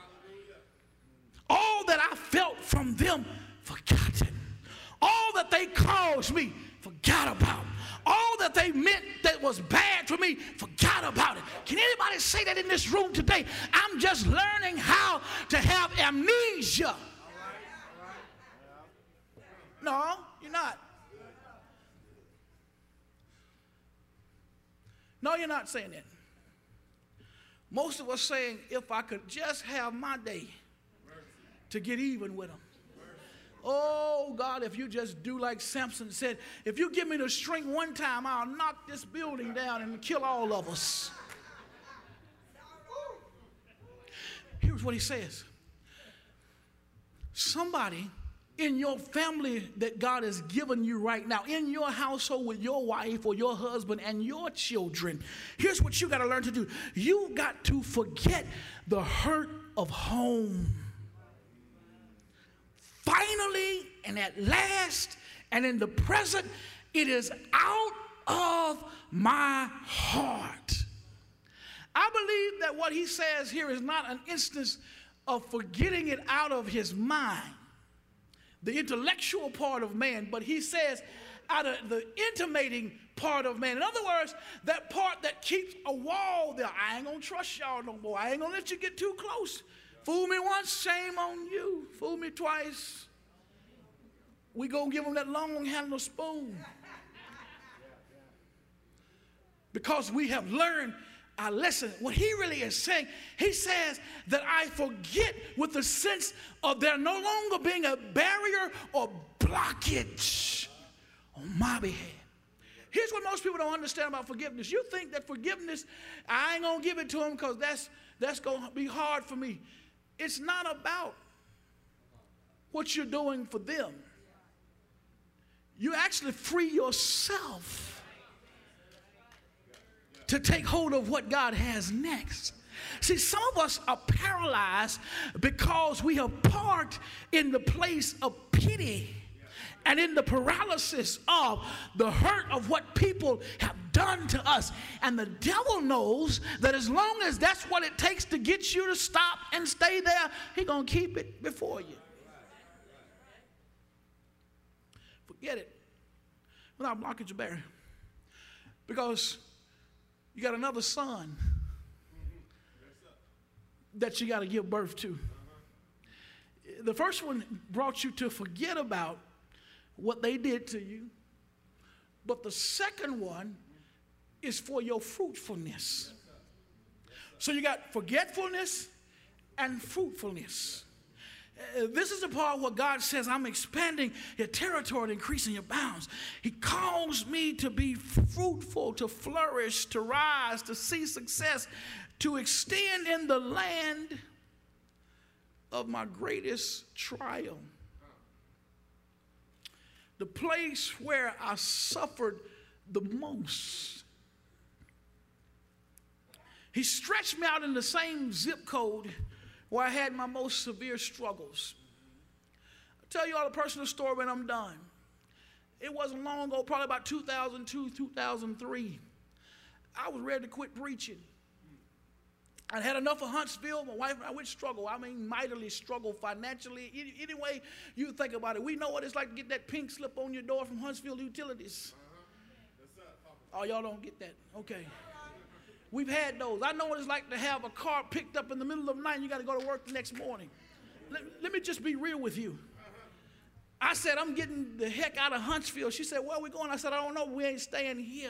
All that I felt from them, forgotten. All that they caused me, forgot about. All that they meant that was bad for me, forgot about it. Can anybody say that in this room today? I'm just learning how to have amnesia. No, you're not. No, you're not saying that. Most of us saying, if I could just have my day to get even with them. Oh, God, if you just do like Samson said, if you give me the string one time, I'll knock this building down and kill all of us. Here's what he says. Somebody in your family that God has given you right now, in your household with your wife or your husband and your children, here's what you got to learn to do. You got to forget the hurt of home. Finally, and at last, and in the present, it is out of my heart. I believe that what he says here is not an instance of forgetting it out of his mind, the intellectual part of man, but he says out of the intimating part of man. In other words, that part that keeps a wall there. I ain't going to trust y'all no more. I ain't going to let you get too close. Fool me once, shame on you. Fool me twice, we gonna give them that long-handled spoon. Because we have learned our lesson. What he really is saying, he says that I forget with the sense of there no longer being a barrier or blockage on my behalf. Here's what most people don't understand about forgiveness. You think that forgiveness, I ain't gonna give it to them because that's gonna be hard for me. It's not about what you're doing for them. You actually free yourself to take hold of what God has next. See, some of us are paralyzed because we have parked in the place of pity and in the paralysis of the hurt of what people have done to us. And the devil knows that as long as that's what it takes to get you to stop and stay there, he's going to keep it before you. Forget it. Without blockage of barrier. Because you got another son that you got to give birth to. The first one brought you to forget about what they did to you. But the second one is for your fruitfulness. So you got forgetfulness and fruitfulness. This is the part where God says, I'm expanding your territory and increasing your bounds. He calls me to be fruitful, to flourish, to rise, to see success, to extend in the land of my greatest trial. The place where I suffered the most. He stretched me out in the same zip code where I had my most severe struggles. I'll tell you all a personal story when I'm done. It wasn't long ago, probably about 2002, 2003. I was ready to quit preaching. I'd had enough of Huntsville. My wife and I would struggle. I mean, mightily struggle financially. Any way you think about it. We know what it's like to get that pink slip on your door from Huntsville Utilities. Oh, y'all don't get that. Okay. We've had those. I know what it's like to have a car picked up in the middle of the night and you got to go to work the next morning. Let me just be real with you. I said, I'm getting the heck out of Huntsville. She said, where are we going? I said, I don't know. We ain't staying here.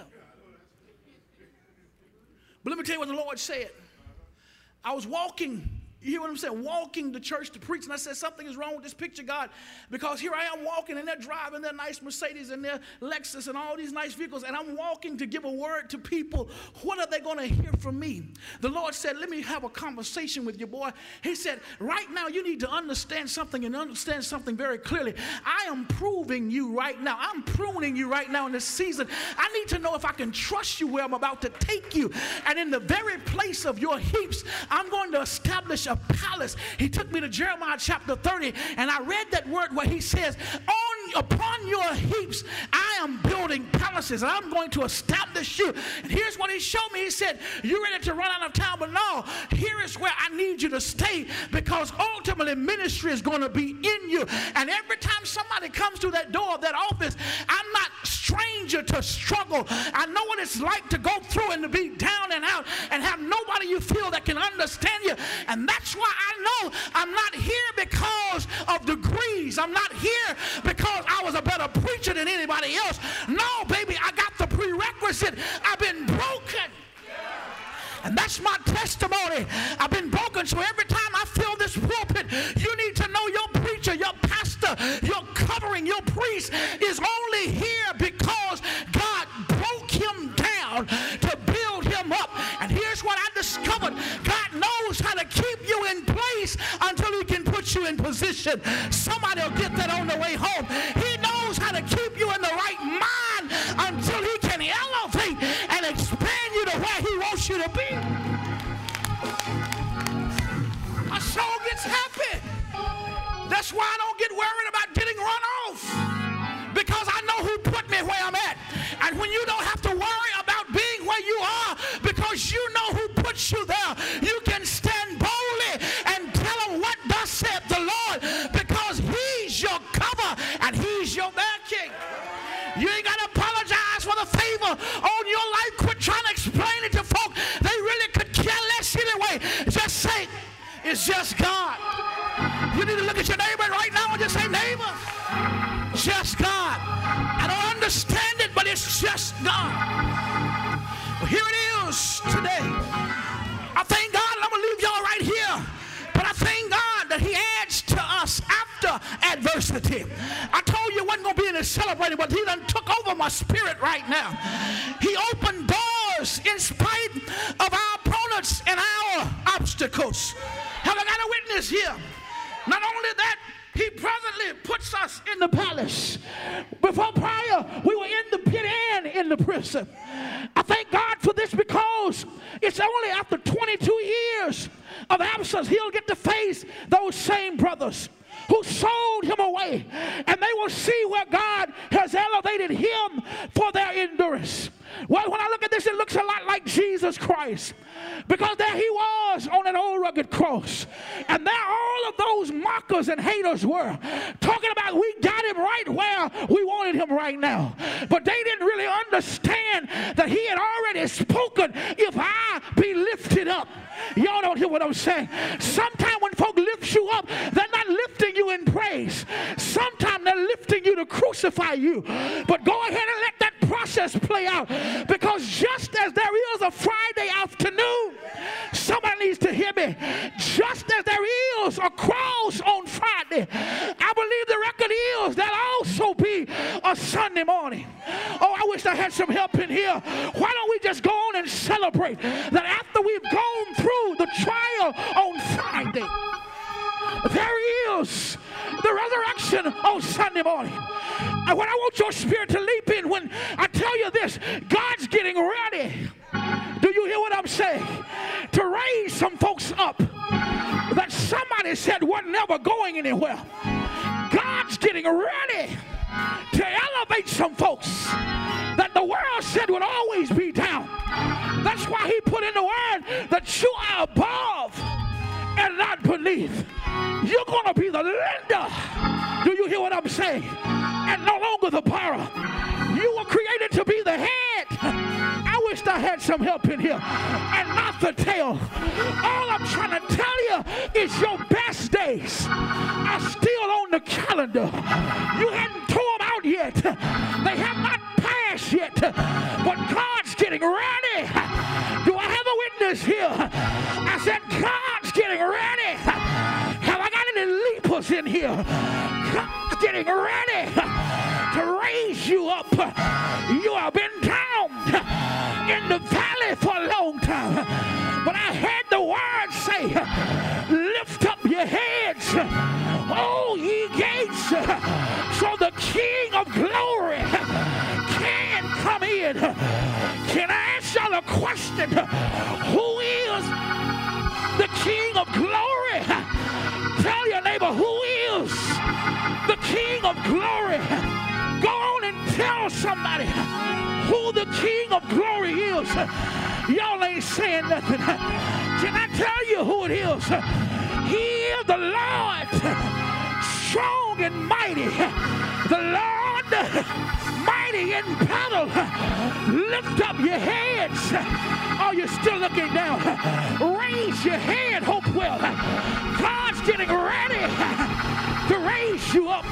But let me tell you what the Lord said. I was walking. You hear what I'm saying? Walking to church to preach. And I said, something is wrong with this picture, God. Because here I am walking and they're driving their nice Mercedes and their Lexus and all these nice vehicles. And I'm walking to give a word to people. What are they going to hear from me? The Lord said, let me have a conversation with you, boy. He said, right now you need to understand something and understand something very clearly. I am proving you right now. I'm pruning you right now in this season. I need to know if I can trust you where I'm about to take you. And in the very place of your heaps, I'm going to establish a palace. He took me to Jeremiah chapter 30, and I read that word where he says, upon your heaps, I am building palaces, and I'm going to establish you. And here's what he showed me. He said, you're ready to run out of town, but no, here is where I need you to stay, because ultimately ministry is going to be in you. And every time somebody comes through that door of that office, I'm not stranger to struggle. I know what it's like to go through and to be down and out and have nobody you feel that can understand you. And that's why I know I'm not here because of degrees. I'm not here because I was a better preacher than anybody else. No, baby, I got the prerequisite. I've been broken. And that's my testimony. I've been broken, so every time I fill this pulpit, you need to know your preacher, your pastor, your covering, your priest is only here because God broke him down to build him up. And here's what I discovered. God knows how to keep you in place until he can put you in position. Somebody will get that on the way home. He knows how to keep you in the right mind until he can elevate and expand you to where he wants you to be. My soul gets happy. That's why I don't get worried about getting run off, because I know who put me where I'm at. And when you don't have to worry about being where you are because you know who put you there, you can stand boldly and tell them what thus said the Lord, because he's your cover and he's your backing. You ain't got to apologize for the favor on your life. Quit trying to explain it to folk. They really could care less anyway. Just say, it's just God. You need to look at your neighbor right now and just say, neighbor, just God. I don't understand it, but it's just God. Well, here it is today. I thank God, and I'm going to leave y'all right here. But I thank God that he adds to us after adversity. I told you it wasn't going to be any celebrating, but he done took over my spirit right now. He opened doors in spite of our opponents and our obstacles. Have I got a witness here? Not only that, he presently puts us in the palace. Before prior, we were in the pit and in the prison. I thank God for this, because it's only after 22 years of absence, he'll get to face those same brothers who sold him away, and they will see where God has elevated him for their endurance. Well, when I look at this, it looks a lot like Jesus Christ, because there he was on an old rugged cross, and there all of those mockers and haters were talking about, we got him right where we wanted him right now. But they didn't really understand that he had already spoken, if I be lifted up. Y'all don't hear what I'm saying. Sometimes when folk lift you up, they're not lifting you in praise. Sometimes they're lifting you to crucify you. But go ahead and let that process play out, because just as there is a Friday afternoon, somebody needs to hear me, just as there is a cross on Friday, I believe the record is there'll also be a Sunday morning. Oh, I wish I had some help in here. Why don't we just go on and celebrate that after we've gone through the trial on Friday, there is the resurrection on Sunday morning. And what I want your spirit to leap in when I tell you this, God's getting ready. Do you hear what I'm saying? To raise some folks up that somebody said were never going anywhere. God's getting ready to elevate some folks that the world said would always be down. That's why he put in the word that you are above and not beneath. You're going to be the lender. Do you hear what I'm saying? And no longer the borrower. You were created to be the head. I wish I had some help in here, and not the tail. All I'm trying to tell you is your best days are still on the calendar. You hadn't tore them out yet. They have not passed yet. But God's getting ready. Do I have a witness here? I said God's getting ready. Have I got any leapers in here? God's getting ready to raise you up. You have been down in the valley for a long time, but I heard the word say, lift up your heads, oh ye gates, so the King of glory can come in. Can I ask y'all a question? Who is the King of glory? Tell your neighbor, who is the King of glory? Go on and tell somebody who the King of glory is. Y'all ain't saying nothing. Can I tell you who it is? He is the Lord, strong and mighty. The Lord, mighty in battle. Lift up your heads. Oh, you're still looking down. Raise your head, Hopewell. God's getting ready to raise you up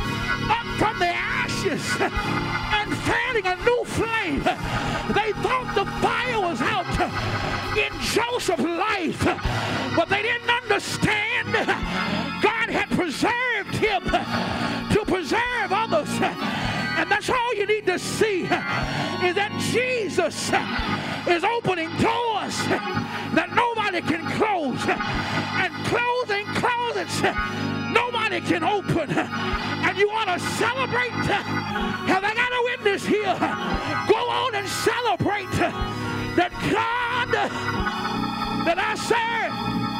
from the ashes and fanning a new flame. They thought the fire was out in Joseph's life, but they didn't understand God had preserved him to preserve others. And that's all you need to see, is that Jesus is opening doors that nobody can close, and closing closets nobody can open. And you want to celebrate? Have I got a witness here? Go on and celebrate that God that I serve.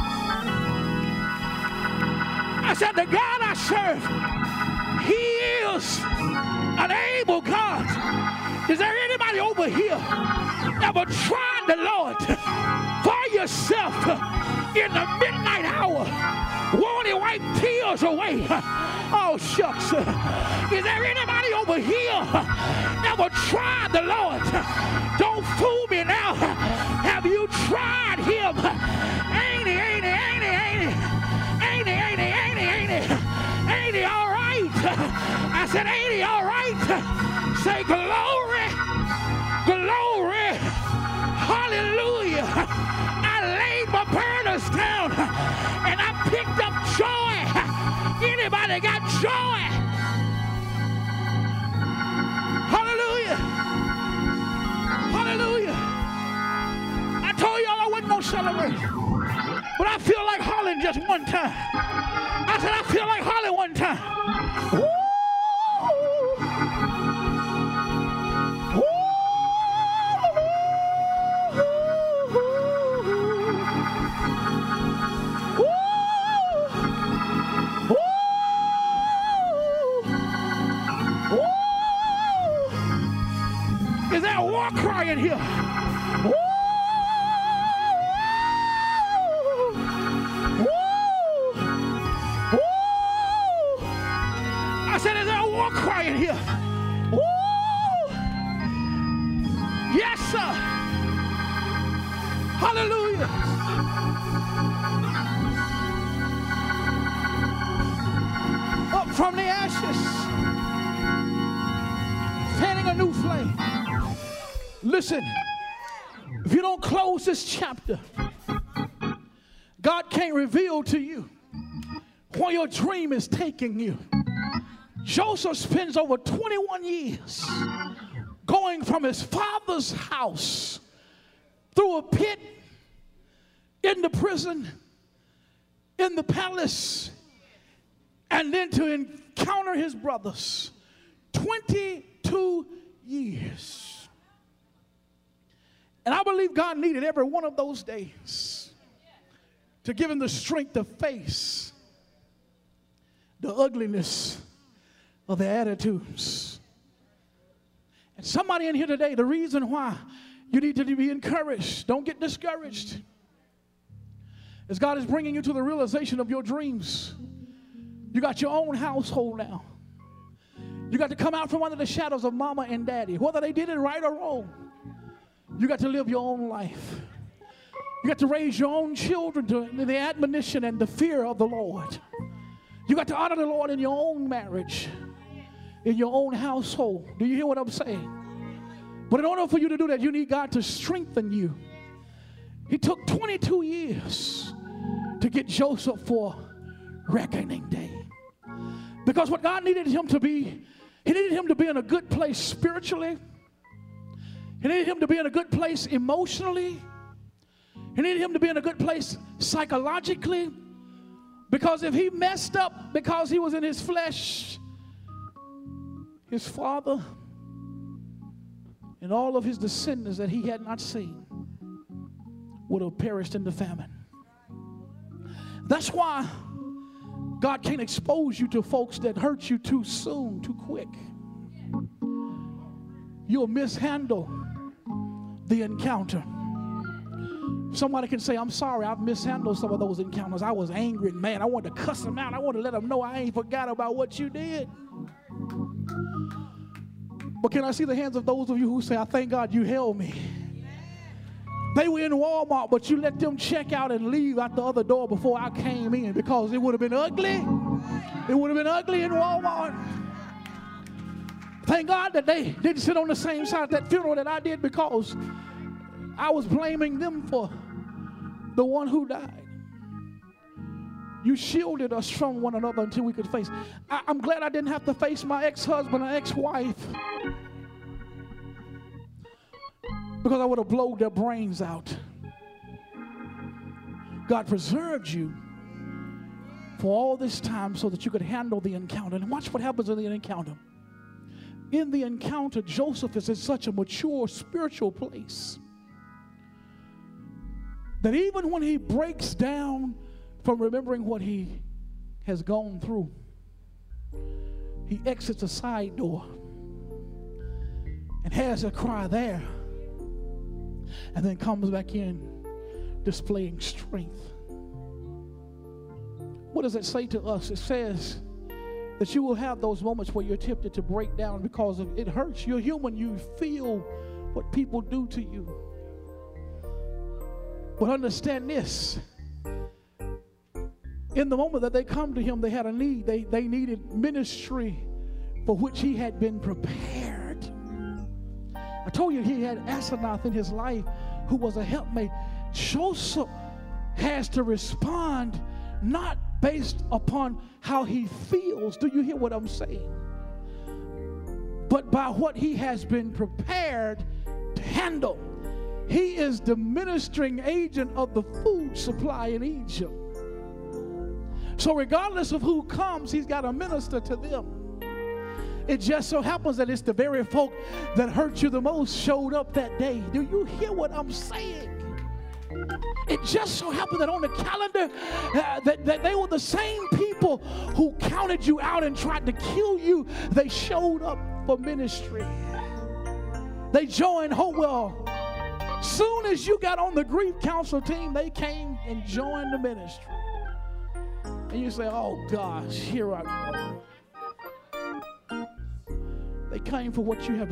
I said the God I serve, he is an able God. Is there anybody over here ever tried the Lord for yourself in the midnight hour? Won't he wipe tears away? Oh, shucks. Is there anybody over here ever tried the Lord? Don't fool me now. Have you tried him? Ain't he, ain't he, ain't he, ain't he? Ain't he, ain't he, ain't he, ain't he? Ain't he all right? I said, ain't he all right? Say glory, glory, hallelujah. I laid my burdens down and I picked up joy. Anybody got joy? Hallelujah. Hallelujah. I told y'all I wasn't going to celebrate, but I feel like hollering just one time. I said, I feel like hollering one time. Woo! Hallelujah. Up from the ashes, fanning a new flame. Listen, if you don't close this chapter, God can't reveal to you where your dream is taking you. Joseph spends over 21 years going from his father's house through a pit, in the prison, in the palace, and then to encounter his brothers. 22 years. And I believe God needed every one of those days to give him the strength to face the ugliness of their attitudes. And somebody in here today, the reason why you need to be encouraged, don't get discouraged, is God is bringing you to the realization of your dreams. You got your own household now. You got to come out from under the shadows of mama and daddy. Whether they did it right or wrong, you got to live your own life. You got to raise your own children to the admonition and the fear of the Lord. You got to honor the Lord in your own marriage, in your own household. Do you hear what I'm saying? But in order for you to do that, you need God to strengthen you. He took 22 years to get Joseph for reckoning day. Because what God needed him to be, he needed him to be in a good place spiritually. He needed him to be in a good place emotionally. He needed him to be in a good place psychologically. Because if he messed up because he was in his flesh, his father and all of his descendants that he had not seen would have perished in the famine. That's why God can't expose you to folks that hurt you too soon, too quick. You'll mishandle the encounter. Somebody can say, I'm sorry, I've mishandled some of those encounters. I was angry and mad. I wanted to cuss them out. I wanted to let them know I ain't forgot about what you did. But can I see the hands of those of you who say, I thank God you held me? They were in Walmart, but you let them check out and leave out the other door before I came in, because it would have been ugly. It would have been ugly in Walmart. Thank God that they didn't sit on the same side of that funeral that I did, because I was blaming them for the one who died. You shielded us from one another until we could face. I'm glad I didn't have to face my ex-husband or ex-wife, because I would have blown their brains out. God preserved you for all this time so that you could handle the encounter. And watch what happens in the encounter. In the encounter, Joseph is in such a mature spiritual place that even when he breaks down from remembering what he has gone through, he exits a side door and has a cry there, and then comes back in displaying strength. What does it say to us? It says that you will have those moments where you're tempted to break down because it hurts. You're human. You feel what people do to you. But understand this. In the moment that they come to him, they had a need. They needed ministry for which he had been prepared. I told you he had Asenath in his life who was a helpmate. Joseph has to respond not based upon how he feels. Do you hear what I'm saying? But by what he has been prepared to handle. He is the ministering agent of the food supply in Egypt. So regardless of who comes, he's got to minister to them. It just so happens that it's the very folk that hurt you the most showed up that day. Do you hear what I'm saying? It just so happened that on the calendar that they were the same people who counted you out and tried to kill you. They showed up for ministry. They joined Hopewell. Soon as you got on the grief council team, they came and joined the ministry. And you say, oh gosh, here I go. They came for what you have been